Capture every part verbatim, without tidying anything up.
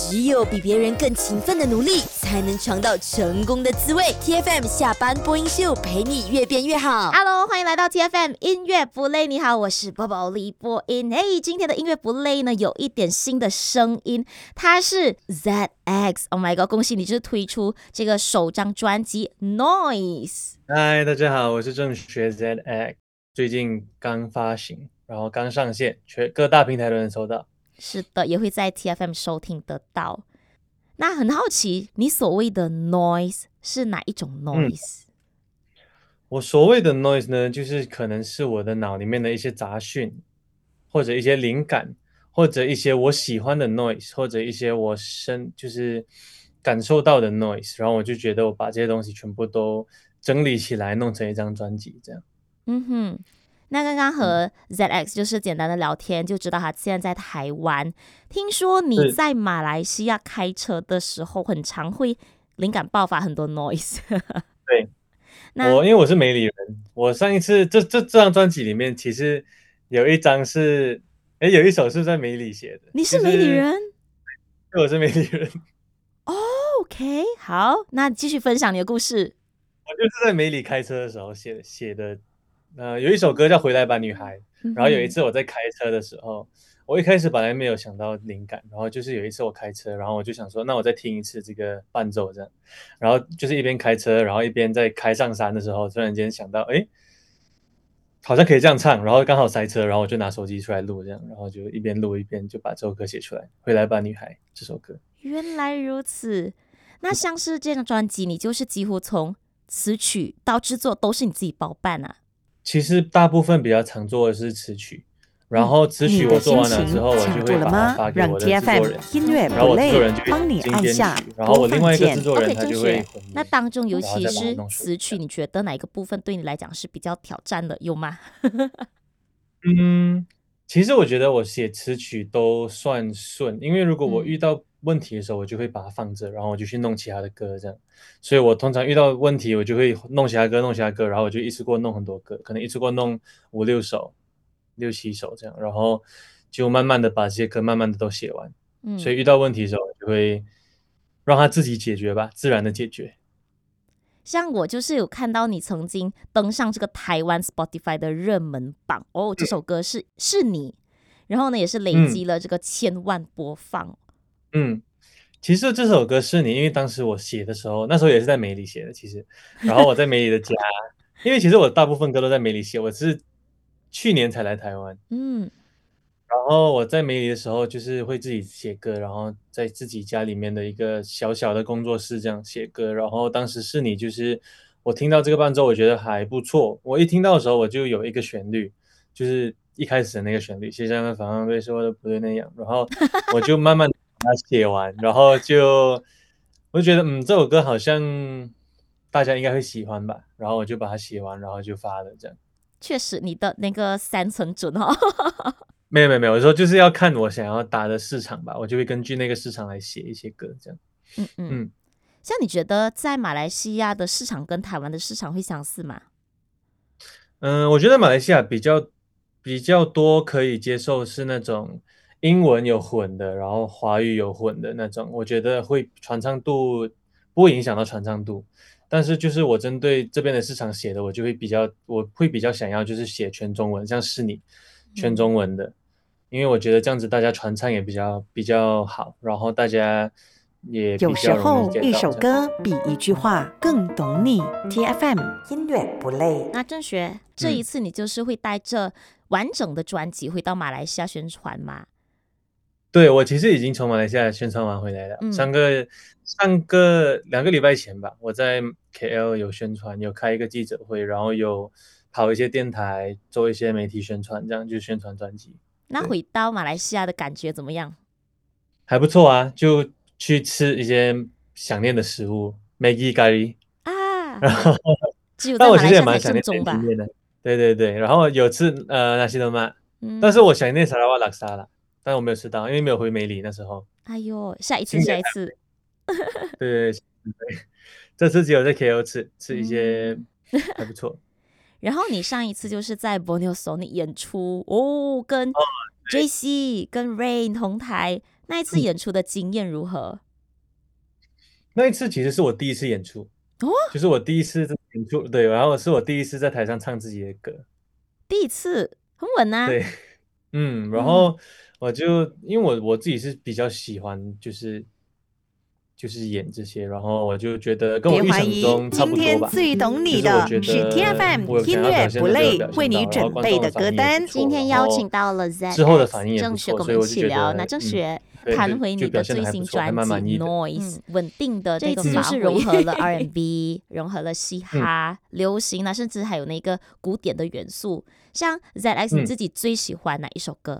只有比别人更勤奋的努力，才能尝到成功的滋味。T F M 下班播音秀，陪你越变越好。 Hello， 欢迎来到 T F M 音乐不累。你好，我是宝宝李播音。嘿，今天的音乐不累呢，有一点新的声音，它是 Z X。Oh my god， 恭喜你，就是推出这个首张专辑 Noise。 嗨，大家好，我是郑学 Z X， 最近刚发行，然后刚上线，全各大平台都能收到。 是的，也会在 T F M 收听得到。那很好奇，你所谓的 noise 是哪一种 noise？、嗯、 我所谓的 noise 呢，就是可能是我的脑里面的一些杂讯，或者一些灵感，或者一些我喜欢的 noise， 或者一些我身就是感受到的 noise， 然后我就觉得我把这些东西全部都整理起来，弄成一张专辑这样。 嗯哼。那刚刚和 Z X 就是简单的聊天，就知道他现在在台湾。听说你在马来西亚开车的时候，很常会灵感爆发很多 noise 。 对，我因为我是梅里人，我上一次这这这张专辑里面，其实有一张是，哎，有一首是在梅里写的。 你是梅里人？ 对，我是梅里人。 哦、oh, ，OK， 好，那继续分享你的故事。 我就是在梅里开车的时候写写的。呃，有一首歌叫《回来吧女孩》，然后有一次我在开车的时候，我一开始本来没有想到灵感，然后就是有一次我开车，然后我就想说，那我再听一次这个伴奏这样，然后就是一边开车，然后一边在开上山的时候，突然间想到，哎，好像可以这样唱，然后刚好塞车，然后我就拿手机出来录这样，然后就一边录一边就把这首歌写出来，《回来吧女孩》这首歌。 原来如此，那像是这张专辑，你就是几乎从词曲到制作都是你自己包办啊？ 其实大部分比较常做的是词曲，然后词曲我做完了之后，我就会把它发给我的制作人，然后我制作人就会帮你按下，然后我另外一个制作人他就会混。 那当中尤其是词曲，你觉得哪一个部分对你来讲是比较挑战的？有吗？ 嗯，其实我觉得我写词曲都算顺，因为如果我遇到问题的时候，我就会把它放着，然后我就去弄其他的歌这样。所以我通常遇到问题，我就会弄其他歌，弄其他歌，然后我就一次过弄很多歌，可能一次过弄五六首、六七首这样，然后就慢慢的把这些歌慢慢的都写完。嗯，所以遇到问题的时候，我就会让它自己解决吧，自然的解决。 像我就是有看到你曾经登上这个台湾 Spotify 的热门榜哦，这首歌是、嗯、是你，然后呢也是累积了这个千万播放。 嗯，其实这首歌是你，因为当时我写的时候，那时候也是在梅里写的，其实，然后我在梅里的家，因为其实我大部分歌都在梅里写，我是去年才来台湾，嗯，然后我在梅里的时候就是会自己写歌，然后在自己家里面的一个小小的工作室这样写歌，然后当时是你，就是我听到这个伴奏，我觉得还不错，我一听到的时候我就有一个旋律，就是一开始的那个旋律，谢谢那反方对说的不对那样，然后我就慢慢把它写完，然后就我就觉得嗯这首歌好像大家应该会喜欢吧，然后我就把它写完，然后就发了这样。 确实你的那个三成准哦。 没有没有没有，我说就是要看我想要打的市场吧，我就会根据那个市场来写一些歌这样。 嗯嗯嗯，像你觉得在马来西亚的市场跟台湾的市场会相似吗？ 嗯，我觉得马来西亚比较比较多可以接受是那种英文有混的，然后华语有混的那种，我觉得会传唱度不会影响到传唱度。但是就是我针对这边的市场写的，我就会比较我会比较想要就是写全中文，像是你全中文的，嗯，因为我觉得这样子大家传唱也比较比较好，然后大家也比较容易 get 到。有时候一首歌比一句话更懂你。T F M 音乐不累。 那郑学，这一次你就是会带着完整的专辑回到马来西亚宣传吗？ 对，我其实已经从马来西亚宣传完回来了，嗯，上个上个两个礼拜前吧，我在 K L 有宣传，有开一个记者会，然后有跑一些电台，做一些媒体宣传，这样就宣传专辑。 那回到马来西亚的感觉怎么样？ 还不错啊，就去吃一些想念的食物 ，Maggi 咖喱啊，然后但我其实也蛮想念这边的，对对对，然后有吃呃那西德曼，嗯，但是我想念沙拉瓦拉沙拉。但我没有吃到，因为没有回梅里那时候。 哎呦，下一次，下一次。 对对对，这次只有在 K L 吃吃一些，嗯，还不错。 然后你上一次就是在 Borneo Sonic 演出哦，跟 J C、跟 Rain 同台， 那一次演出的经验如何？ 那一次其实是我第一次演出， 哦， 就是我第一次演出，对，然后是我第一次在台上唱自己的歌， 第一次很稳啊。 对，嗯，然嗯， 后我就因为我我自己是比较喜欢就是就是演这些，然后我就觉得跟我预想别怀疑， 中差今天不多吧， 最懂你就是我觉的是 T F 得 M 我有想音乐要表现的都有不累表现到，然后为你准观众备的歌单的反应也不。错， 今天然后邀请到了 Z 之后的 X 反应也不错， 郑学跟我们一所以我就觉起聊。那得嗯， 郑学对，就谈回你就表的最新现的还不错，还专辑蛮满意的。 Noise， 嗯， 稳定的这这个次就是发挥， 融合了 R and B， 融合了嘻哈、流行啊，甚至还有那个古典的元素。像 Z X， 你嗯， 自己最喜欢哪一首歌？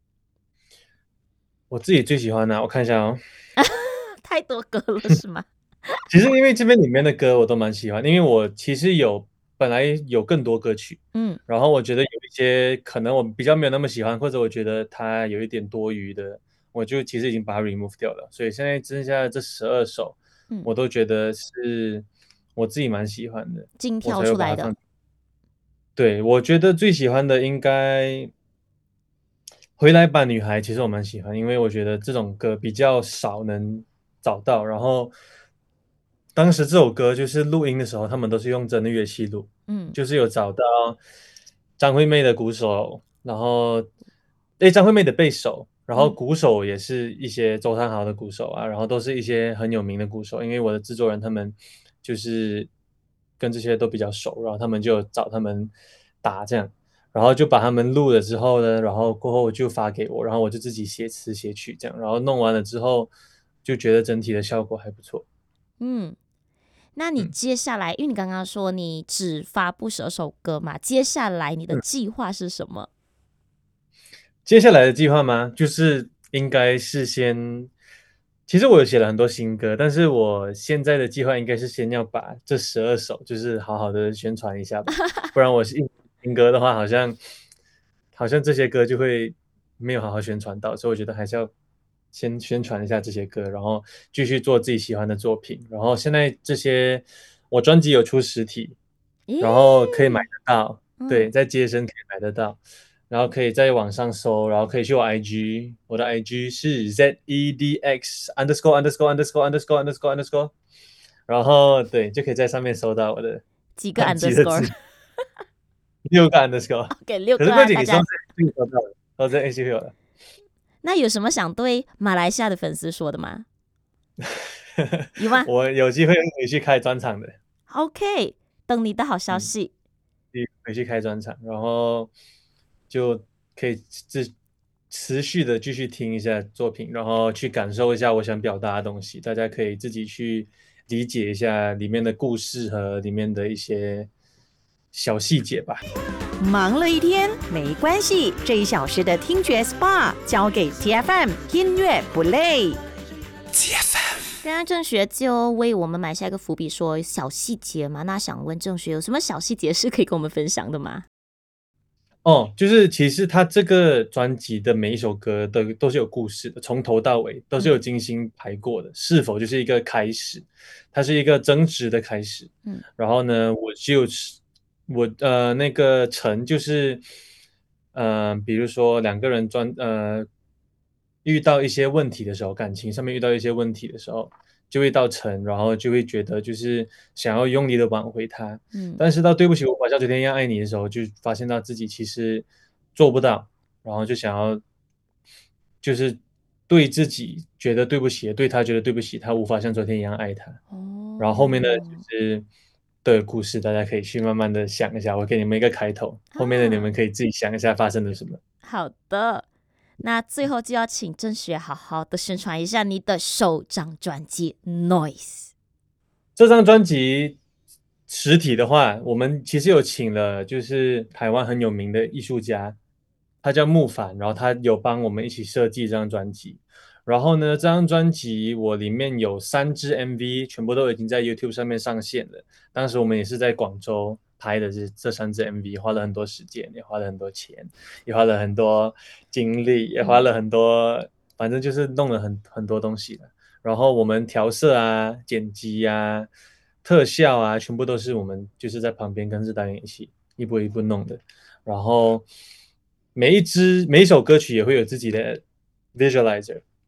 我自己最喜欢的，我看一下哦。 太多歌了是吗？ 其实因为这边里面的歌我都蛮喜欢，因为我其实有本来有更多歌曲， 嗯然后我觉得有一些可能我比较没有那么喜欢，或者我觉得它有一点多余的，我就其实已经把它 remove 掉了。所以现在剩下的这十二首， 嗯， 我都觉得是我自己蛮喜欢的， 精我挑出来的。 才会把它放。对，我觉得最喜欢的应该回来吧女孩，其实我蛮喜欢，因为我觉得这种歌比较少能找到。然后当时这首歌就是录音的时候，他们都是用真的乐器录， 嗯就是有找到张惠妹的鼓手，然后诶张惠妹的贝手，然后嗯鼓手也是一些周汤豪的鼓手啊，然后都是一些很有名的鼓手，因为我的制作人他们就是跟这些都比较熟，然后他们就找他们打这样。然后就把他们录了之后呢，然后过后就发给我，然后我就自己写词写曲这样，然后弄完了之后就觉得整体的效果还不错。 嗯。那你嗯接下来，因为你刚刚说你只发布十二首歌嘛，接下来你的嗯， 计划是什么？ 接下来的计划吗？就是应该是先，其实我有写了很多新歌，但是我现在的计划应该是先要把这十二首就是好好的宣传一下吧，不然我是新歌的话，好像好像这些歌就会没有好好宣传到，所以我觉得还是要先宣传一下这些歌，然后继续做自己喜欢的作品。然后现在这些我专辑有出实体，然后可以买咦， 得到，对， 嗯， 在街声可以买得到，然后可以在网上搜，然后可以去我 I G，我的 I G 是 Z E D X underscore underscore underscore underscore underscore underscore，然后对，就可以在上面搜到我的几个专辑的 underscore？ 字，六个 underscore， 给六可是不要紧， 个啊大家。 你搜这就搜到了，搜这 A C 就有了。 那有什么想对马来西亚的粉丝说的吗？有吗我有机会回去开专场的， ？OK，等你的好消嗯， 息。 回去开专场，然后就可以持持续的继续听一下作品，然后去感受一下我想表达的东西，大家可以自己去理解一下里面的故事和里面的一些小细节吧。 忙了一天没关系，这一小时的听觉 S P A 交给 T F M 音乐不累。 刚刚郑学就为我们埋下一个伏笔，说小细节嘛。那想问郑学，有什么小细节是可以跟我们分享的吗？ 哦，就是其实他这个专辑的每一首歌都都是有故事的，从头到尾都是有嗯精心排过的，是否就是一个开始？它是一个争执的开始。 嗯然后呢，我就是我呃那个陈就是呃，比如说两个人专呃遇到一些问题的时候，感情上面遇到一些问题的时候，就会到陈，然后就会觉得就是想要用力的挽回他， 嗯但是到对不起，我把像昨天一样爱你的时候，就发现到自己其实做不到，然后就想要就是对自己觉得对不起，对他觉得对不起，他无法像昨天一样爱他。然后后面的就哦是的故事，大家可以去慢慢的想一下，我给你们一个开头，后面的你啊， 们可以自己想一下发生了什么。 好的。那最后就要请郑学好好的宣传一下你的首张专辑《Noise》。 这张专辑实体的话，我们其实有请了就是台湾很有名的艺术家，他叫木凡，然后他有帮我们一起设计这张专辑。然后呢，这张专辑我里面有三支 M V，全部都已经在 YouTube 上面上线了。当时我们也是在广州拍的这这三支 M V，花了很多时间，也花了很多钱，也花了很多精力，也花了很多，反正就是弄了很很多东西了。然后我们调色啊、剪辑啊、特效啊，全部都是我们就是在旁边跟着导演一起一步一步弄的。然后每一支每一首歌曲也会有自己的 visualizer，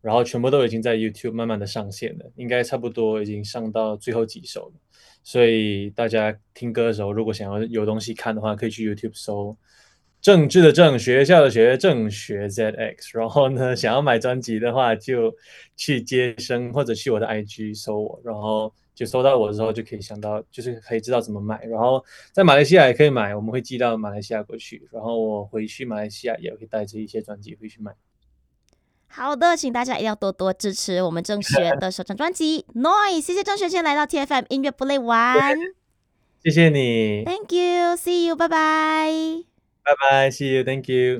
然后全部都已经在 YouTube 慢慢的上线了，应该差不多已经上到最后几首了。所以大家听歌的时候，如果想要有东西看的话，可以去 YouTube 搜政治的政，学校的学，政学 Z X。然后呢，想要买专辑的话，就去接生或者去我的 I G 搜我，然后就搜到我之后就可以想到，就是可以知道怎么买。然后在马来西亚也可以买，我们会寄到马来西亚过去。然后我回去马来西亚也会带着一些专辑回去买。 好的，请大家一定要多多支持我们郑学的首张专辑《Noise》。谢谢郑学今天来到 T F M 音乐不累玩， 谢谢你， Thank you，See you，拜拜。 拜拜 ，See you，Thank you。